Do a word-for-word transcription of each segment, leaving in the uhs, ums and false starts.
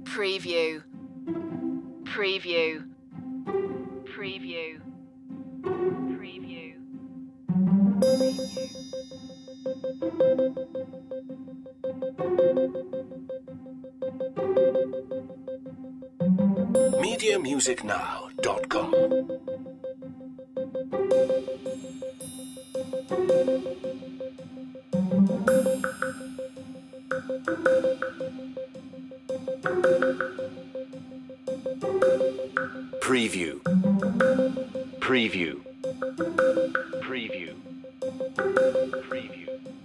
Preview. Preview. Preview. Preview. media music now dot com. Preview. Preview. Preview. Preview.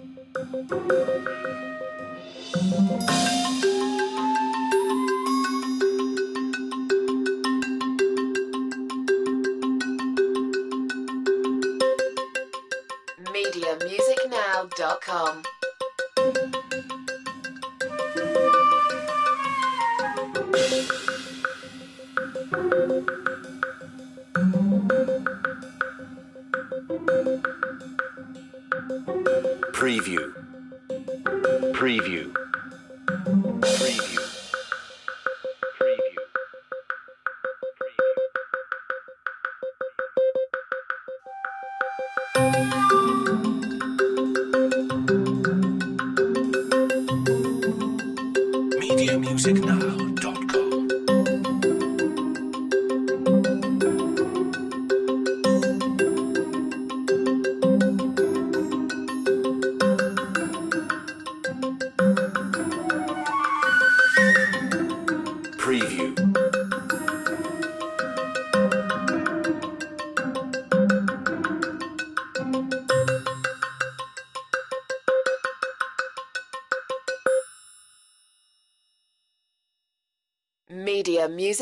media music now dot com. Preview. Preview. Preview. Preview. media music now dot com. Preview. Media music